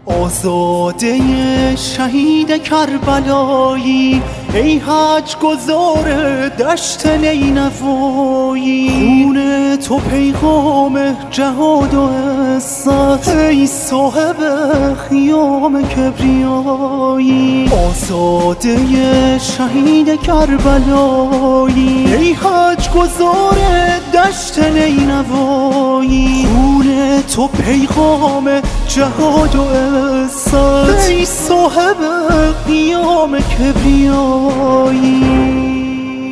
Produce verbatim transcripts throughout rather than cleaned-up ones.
آزاده شهید کربلایی، ای حج گزار دشت نینوایی، خون تو پیغام جهاد و عزت، ای صاحب خیام کبریایی. آزاده شهید کربلایی، ای حج گزار دشت نینوایی، خون تو پیغام جهاد و عزت، ای صاحب قیام کبریایی.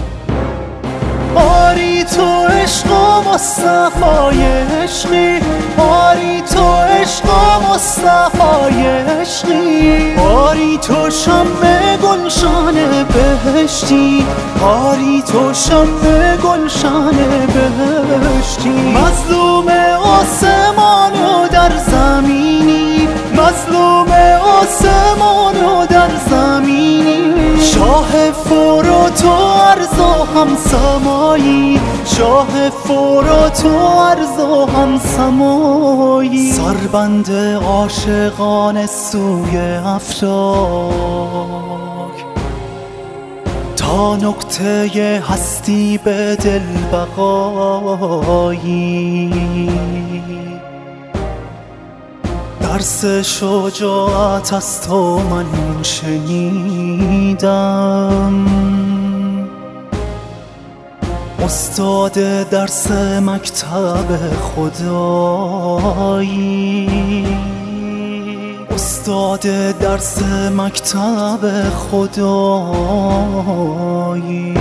آری تو عشق و مصطفی عشقی، آری تو عشق و مصطفی عشقی، آری تو شمع گلشن بهشتی، آری تو شمع گلشن بهشتی. مظلوم آسمان و در زمینی، مظلوم آسمان و در زمینی، شاه فرات و ارض و همسمایی، شاه فرات و ارض و همسمایی. سربند عاشقان سوی افلاک، تا نقطه هستی به دل بقایی. درس شجاعت از تو من شنیدم، استاد درس مکتب خدایی، استاد درس مکتب خدایی.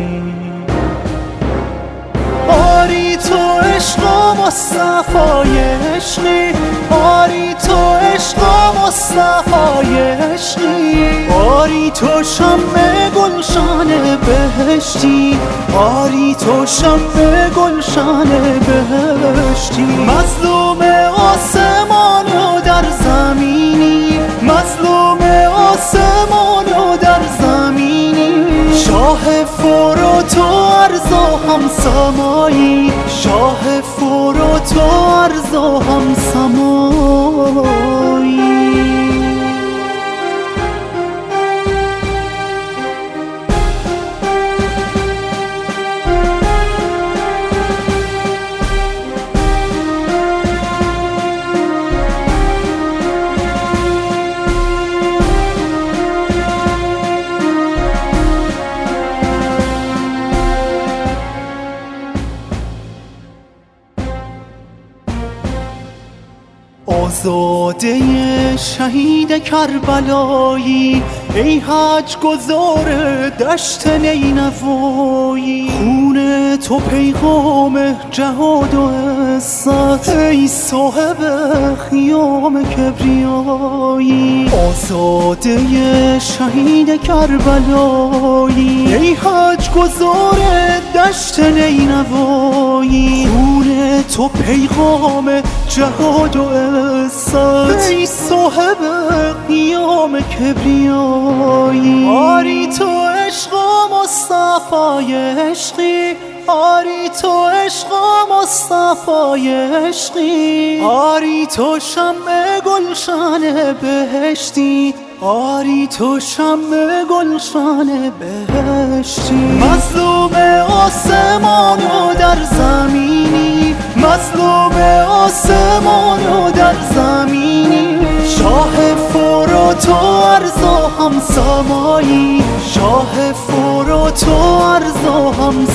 آری تو عشق و مصطفی عشقی، آری تو عشق و مصطفی عشقی، آری تو شمع گلشن بهشتی، آری تو شمع گلشن بهشتی. مظلوم آسمان و در زمینی، مظلوم آسمان و در زمینی، شاه فرات و ارض و همسمایی، شاه فرات و ارض و همسمایی. آزاده شهید کربلایی، ای حج گزار دشت نینوایی، خون تو پیغام جهاد و عزت، ای صاحب خیام کبریایی. آزاده شهید کربلایی، ای حج گزار دشت نینوایی، خون تو پیغام جهاد و عزت، ای صاحب قیام کبریایی. آری تو عشق و مصطفی عشقی، آری تو عشق و مصطفی عشقی، آری تو شمع گلشن بهشتی، آری تو شمع گلشن بهشتی. مظلوم آسمان و در زمینی، مظلوم آسمان و در زمینی، شاه فرات و ارض و همسمایی، شاه فرات و ارض و همسمایی.